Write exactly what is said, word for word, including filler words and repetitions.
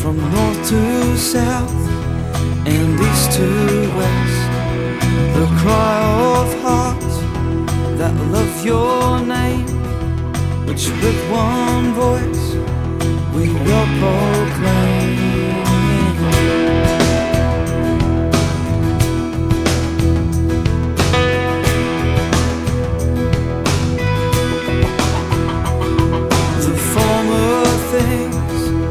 from north to south and east to west, the cry of hearts that love your name, which with one voice we will call